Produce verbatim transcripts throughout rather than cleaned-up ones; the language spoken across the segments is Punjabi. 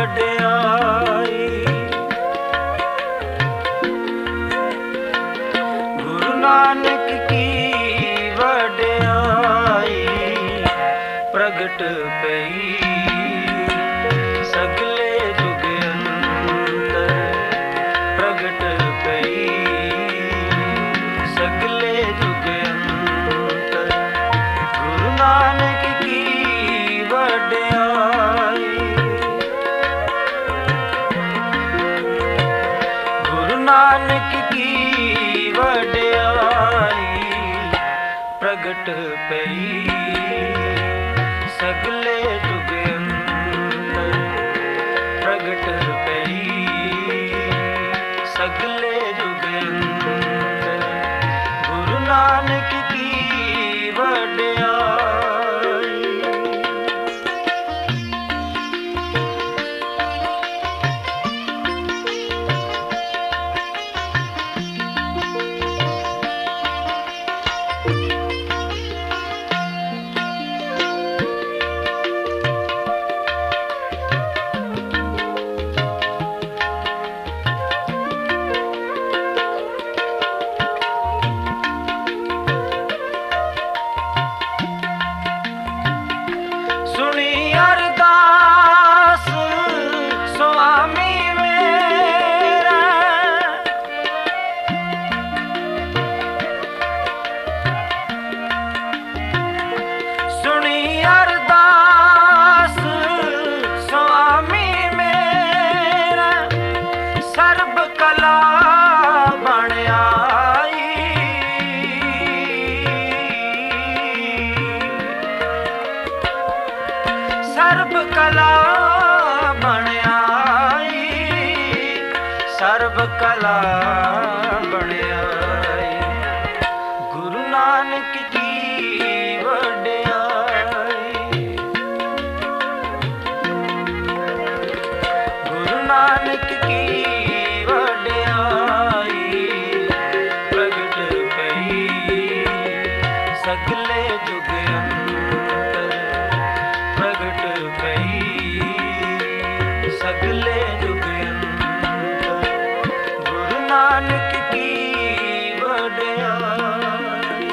ਵਡਿਆਈ। ਗੁਰੂ ਨਾਨਕ ਕੀ ਵਡਿਆਈ ਪ੍ਰਗਟ ਪਈ ਸਗਲੇ ਜੁਗ ਅੰਦਰ, ਪ੍ਰਗਟ ਪਈ ਸਗਲੇ ਜੁਗ ਅੰਦਰ। ਗੁਰੂ ਨਾਨਕ ਕੀ ਵਡਿਆਈ, ਗੁਰੂ ਨਾਨਕ ਕੀ ਵਡਿਆਈ ਪ੍ਰਗਟ ਪਈ ਸਗਲੇ ਜੁਗ ਅੰਦਰ, ਪ੍ਰਗਟ ਪਈ ਸਗਲੇ ਜੁਗ ਅੰਦਰ। ਗੁਰੂ ਨਾਨਕ ਕੀ ਵਡਿਆਈ। ਸੁਣੀ ਅਰਦਾਸ ਸੁਆਮੀ ਮੇਰਾ, ਸੁਣੀ ਅਰਦਾਸ ਸੁਆਮੀ ਮੇਰਾ। ਸਰਬ ਕਲਾ ਬਣ ਆਈ, ਸਰਬ ਕਲਾ ਬਣ ਆਈ, ਸਰਬ ਕਲਾ ਬਣ ਆਈ। ਗੁਰੂ ਨਾਨਕ ਕੀ ਵਡਿਆਈ, ਗੁਰੂ ਨਾਨਕ ਕੀ ਵਡਿਆਈ ਪ੍ਰਗਟ ਪਈ ਸਗਲੇ ਜੁਗ ਅੰਦਰ, ਪ੍ਰਗਟ ਪਈ ਸਗਲੇ ਜੁਗ ਅੰਦਰ। ਗੁਰੂ ਨਾਨਕ ਕੀ ਵਡਿਆਈ।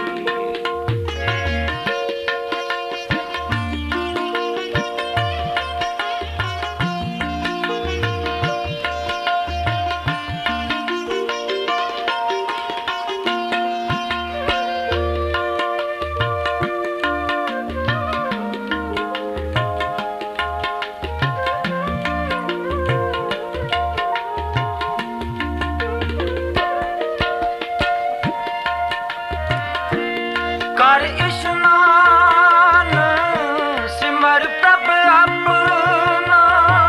ਕਰ ਇਸ਼ਨਾਨ ਸਿਮਰ ਪ੍ਰਭ ਆਪਣਾ,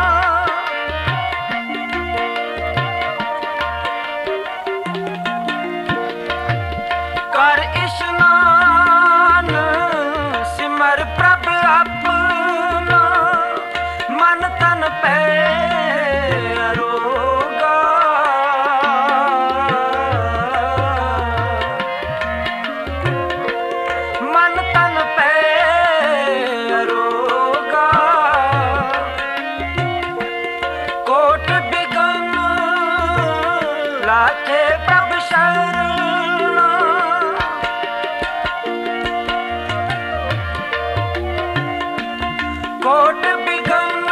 ਕਰ ਇਸ਼ਨਾਨ ਸਿਮਰ ਪ੍ਰਭ ਆਪਣਾ। ਮਨ ਤਨ ਪੈ ਅਰੋਗਾ, ਮਨ ਤਨ ਪੈ ਅਰੋਗਾ। ਕੋਟ ਬਿਗਨ ਲਾਥੇ ਪ੍ਰਭ ਸ਼ਰਣਾ, ਕੋਟ ਬਿਗਨ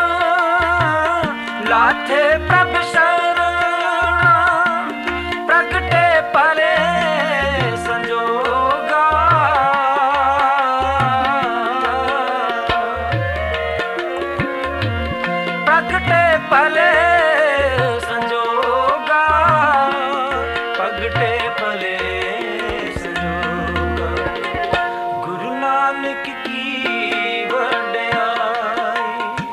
ਲਾਥੇ ਪ੍ਰਭ ਸ਼ਰਣਾ। ਪ੍ਰਗਟੇ ਪਲੇ ਸੰਜੋਗਾ, ਪ੍ਰਗਟੇ ਪਲੇ ਸੰਜੋਗਾ, ਪ੍ਰਗਟੇ ਪਲੇ ਸੰਜੋਗਾ। ਗੁਰੂ ਨਾਨਕ ਕੀ ਵਡਿਆਈ,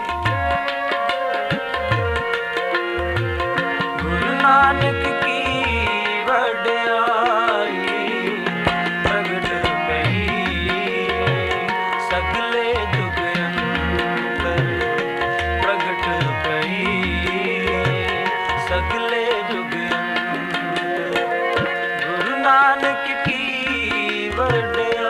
ਗੁਰੂ ਨਾਨਕ ਕੀ ਵਡਿਆਈ ਪ੍ਰਗਟ ਪਈ ਸਗਲੇ ਜੁਗ ਅੰਦਰ, ਪ੍ਰਗਟ ਪਈ ਸਗਲੇ ਜੁਗ ਅੰਦਰ। ਗੁਰੂ ਨਾਨਕ ਕੀ ਵਡਿਆਈ।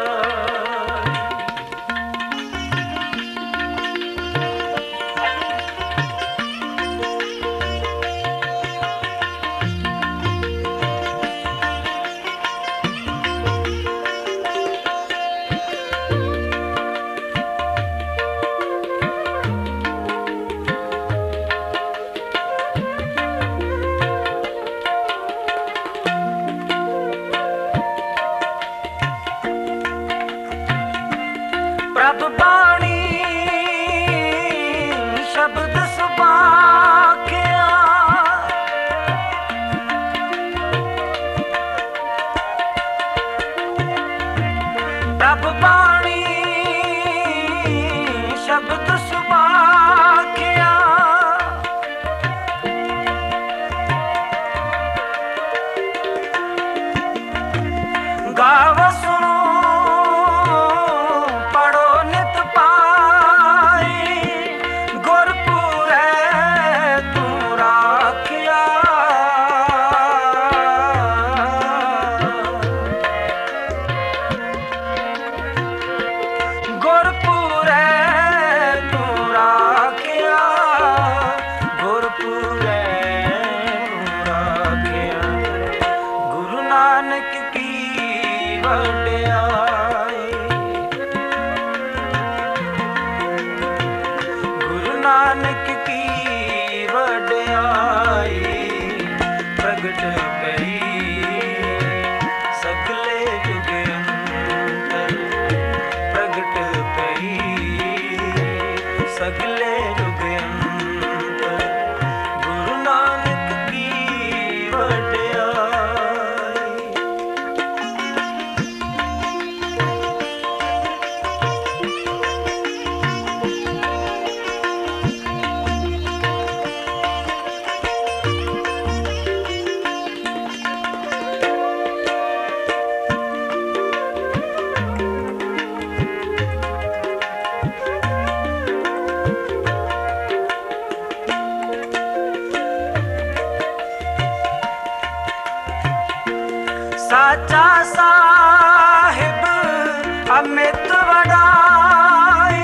ਸਾਚਾ ਸਾਹਿਬ ਅਮਿਤ ਵਡਾਈ,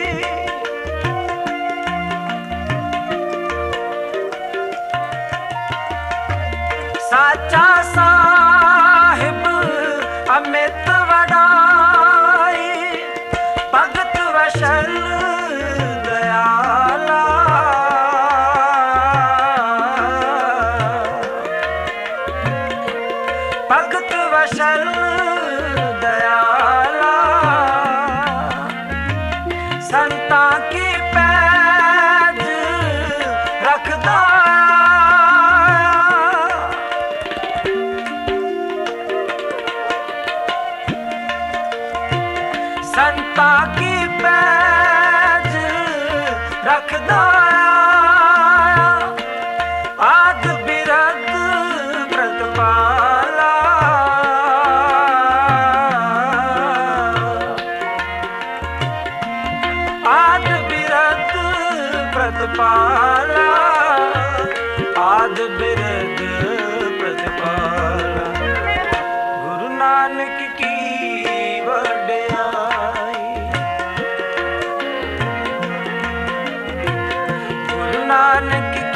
ਸਾਚਾ ਸਾਹਿਬ ਅਮਿਤ ਵਡਾਈ, ਭਗਤ ਵਸ਼ਲ ਦਇਆਲਾ, ਭਗਤ ਵਸ਼ਲ ਦਇਆਲਾ, ਸੰਤਾਂ ਕੀ ਪੈਜ ਰੱਖਦਾ, ਸੰਤਾਂ ਕੀ ਪੈਜ ਰੱਖਦਾ, ਆਦ ਬਿਰਦ ਪ੍ਰਤਪਾਲਾ, ਆਦ ਬਿਰਦ ਪ੍ਰਤਪਾਲਾ, ਆਦ ਬਿਰਦ ਪ੍ਰਤਪਾਲਾ, ਗੁਰੂ ਨਾਨਕ ਕੀ ਨਾਨਕ